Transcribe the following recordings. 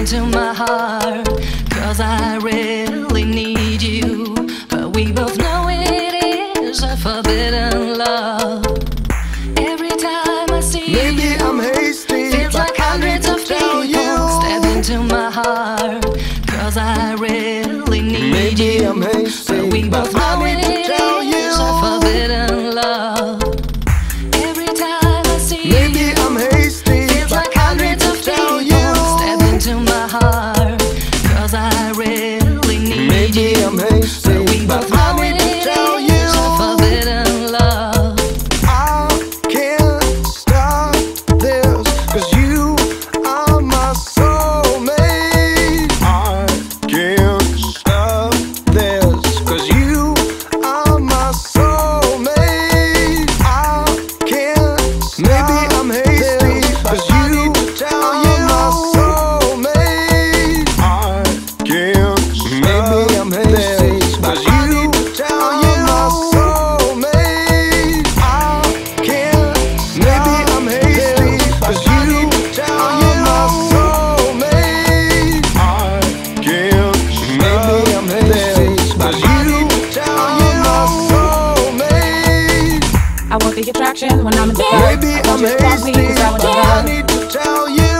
into my heart, 'cause I really need you. But we both know it is a forbidden love. Every time I see maybe you, I'm hasty, feels like hundreds of people step into my heart, 'cause I really need maybe you. I'm hasty, but we both but I know need to it tell you. is a forbidden love. Every time I see Maybe you, I'm hasty, feels but like I hundreds need of to tell people you. step into my heart, 'cause I really need Maybe you. I'm hasty, but we but both I know need it to tell you. is a forbidden love. I can't stop this, 'cause you are my soulmate. I can't stop this, 'cause you are my soulmate. I can't stop. Maybe I'm hasty, 'cause you are my soulmate. I can't stop. Maybe I'm hasty, 'cause you are my soulmate. I can't. Maybe I'm hasty, 'cause you are my soulmate. I can't. Maybe I'm hasty, 'cause you are my soulmate. I want the attraction when I'm in the Maybe I'm hasty, but I need to tell you.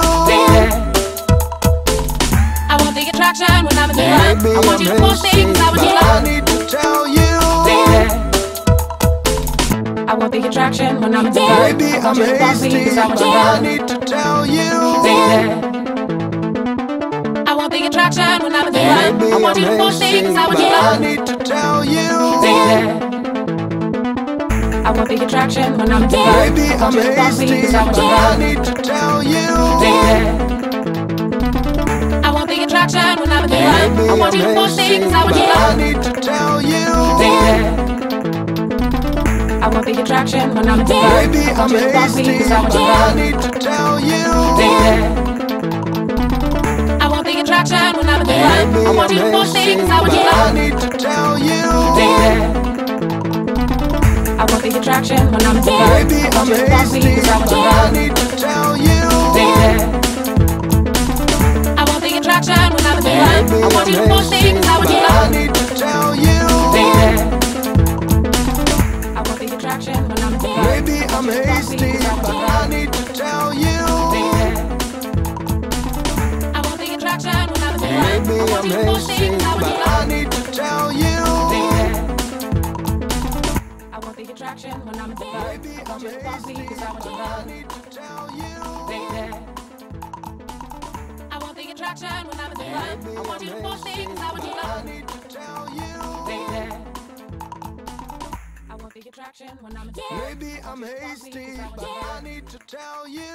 I want the attraction when I'm in the Maybe I want I'm you to post hasty, things I want you but to I love. need to tell you. I want the attraction when I'm in the Maybe I I'm want you to post hasty, things I want but you to I love. need to tell you. I want the attraction when I'm in the Maybe I want you to I'm post hasty, things I want but you to I love. need to tell you. I want the attraction when I'm in the Maybe I I'm want you to post hasty, things I want but you to I love. need to tell you. I want the attraction when I'm in the Maybe I want you to I'm post hasty, things I want but you to I love. need to tell you. I want the attraction when I'm in the Maybe I I'm want you to post hasty, things I want but you to I love. need to tell you. I want the attraction when I'm in the Maybe I want you to I'm post hasty, things I want but you to I love. need to tell you. I want the attraction when I'm in the Maybe I I'm want you to post hasty, things I want but you to I love. need to tell you. I want the attraction when I'm in the Maybe I want you to I'm post hasty, things I want but you to I love. need to tell you. I want the attraction when I'm in the Maybe I'm hasty, but I need to tell you. I want the attraction when I'm in the Maybe I want I'm you to post hasty, things I want but you to I love. need to tell you. I want the attraction when I'm in the Maybe I I'm want you to post hasty, things I want you to but I love. need to tell you. I want the attraction when I'm in the I want you to post things I want you to I love. need to tell you. I want the attraction when I'm in the Maybe I'm hasty, but I need to tell you.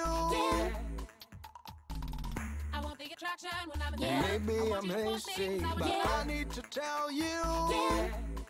I want the attraction when I'm in the Maybe I want I'm you to post hasty, things I want but you to love. I need to tell you.